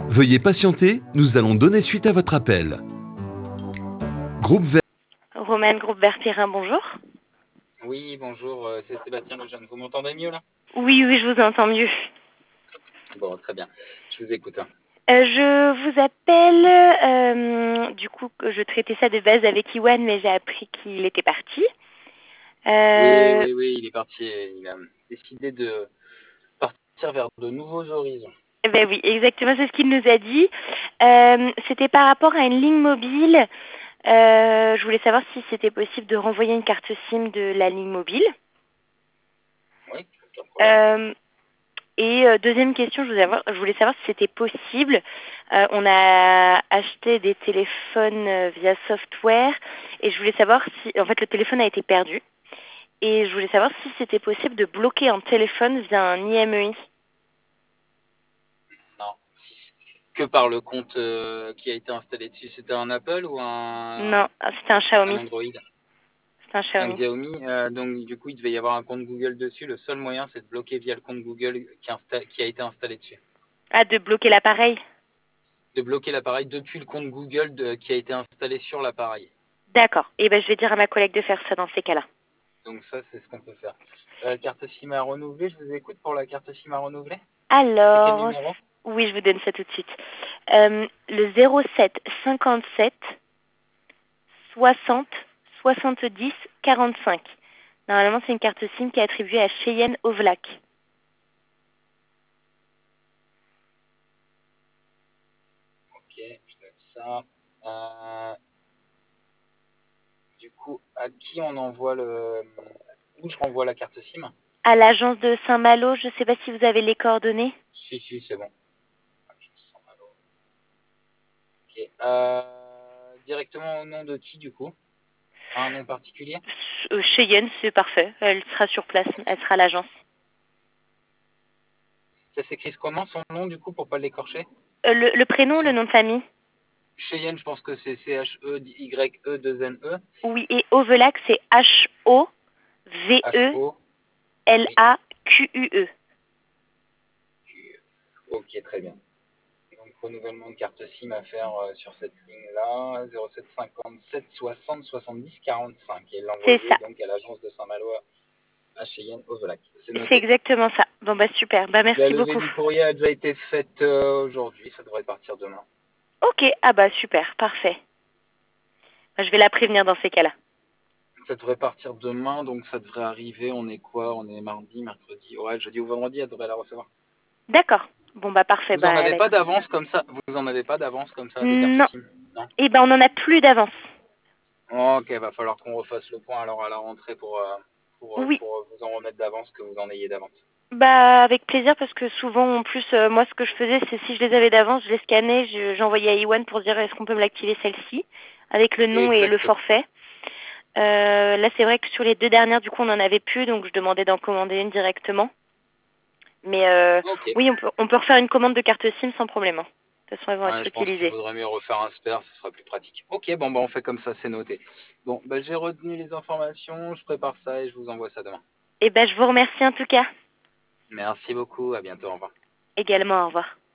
Veuillez patienter, nous allons donner suite à votre appel. Groupe Vert. Romaine Groupe Berthérin, bonjour. Oui, bonjour, c'est Sébastien Lejeune. Vous m'entendez mieux là? Oui, oui, je vous entends mieux. Bon, très bien. Je vous écoute. Je vous appelle, du coup, que je traitais ça de base avec Iwan, mais j'ai appris qu'il était parti. Oui, il est parti. Il a décidé de partir vers de nouveaux horizons. Ben oui, exactement, c'est ce qu'il nous a dit. C'était par rapport à une ligne mobile. Je voulais savoir si c'était possible de renvoyer une carte SIM de la ligne mobile. Oui, aucun problème. Deuxième question, je voulais savoir si c'était possible. On a acheté des téléphones via software et je voulais savoir si, en fait, le téléphone a été perdu. Et je voulais savoir si c'était possible de bloquer un téléphone via un IMEI. Non, que par le compte qui a été installé dessus. C'était un Apple ou Non, c'était un un Xiaomi. Android? C'était un Un Xiaomi. Xiaomi. Donc du coup, il devait y avoir un compte Google dessus. Le seul moyen, c'est de bloquer via le compte Google qui a été installé dessus. Ah, de bloquer l'appareil. De bloquer l'appareil depuis le compte Google qui a été installé sur l'appareil. D'accord. Et ben, je vais dire à ma collègue de faire ça dans ces cas-là. Donc ça, c'est ce qu'on peut faire. Carte SIM à renouveler, je vous écoute pour la carte SIM à renouveler. C'est quel Alors, numéro? oui, je vous donne ça tout de suite. Le 07 57 60 70 45. Normalement, c'est une carte SIM qui est attribuée à Cheyenne Ovlac. Ok, je note ça. Euh, du coup, à qui on envoie où je renvoie la carte SIM? À l'agence de Saint-Malo, je ne sais pas si vous avez les coordonnées. Si, c'est bon. Ok. Directement au nom de qui, du coup? Un nom particulier? Cheyenne, c'est parfait. Elle sera sur place. Elle sera à l'agence. Ça s'écrit comment son nom, du coup, pour pas l'écorcher? Le prénom, le Son... nom de famille. Cheyenne, je pense que c'est Cheye2NE. Oui, et Ovelac, c'est H-O-V-E-L-A-Q-U-E. Ho. Oui. Ok, très bien. Donc, renouvellement de carte SIM à faire sur cette ligne-là, 07 57 60 70 45. Et C'est l'envoyer ça. donc à l'agence de Saint-Malo à Cheyenne Ovelac. C'est C'est noté. exactement ça. Bon, bah super. Bah La merci levée beaucoup. du courrier a déjà été faite aujourd'hui, ça devrait partir demain. Ok, ah bah super, parfait. Bah, je vais la prévenir dans ces cas-là. Ça devrait partir demain, donc ça devrait arriver. On est quoi? On est mardi, mercredi. Ouais, jeudi ou vendredi, elle devrait la recevoir. D'accord. Bon, bah parfait. Vous en Bah avez pas écoute. d'avance comme ça? Vous en avez pas d'avance comme ça, des cartes Non. SIM? Non? Eh ben, on en a plus d'avance. Ok, va falloir qu'on refasse le point alors à la rentrée Oui. pour vous en remettre d'avance, que vous en ayez d'avance. Bah avec plaisir parce que souvent en plus moi ce que je faisais c'est si je les avais d'avance je les scannais j'envoyais à Iwan pour dire est-ce qu'on peut me l'activer celle-ci avec le nom et le Exactement. forfait. Là c'est vrai que sur les deux dernières du coup on en avait plus donc je demandais d'en commander une directement. Mais Ok. oui on peut refaire une commande de carte SIM sans problème, hein. De toute façon elles vont Ouais, être je pense qu'il utilisées. vaudrait mieux refaire un spare, ce sera plus pratique. Ok, bon, bah on fait comme ça, c'est noté. Bon, bah j'ai retenu les informations, je prépare ça et je vous envoie ça demain. Et ben je vous remercie en tout cas. Merci beaucoup, à bientôt, au revoir. Également au revoir.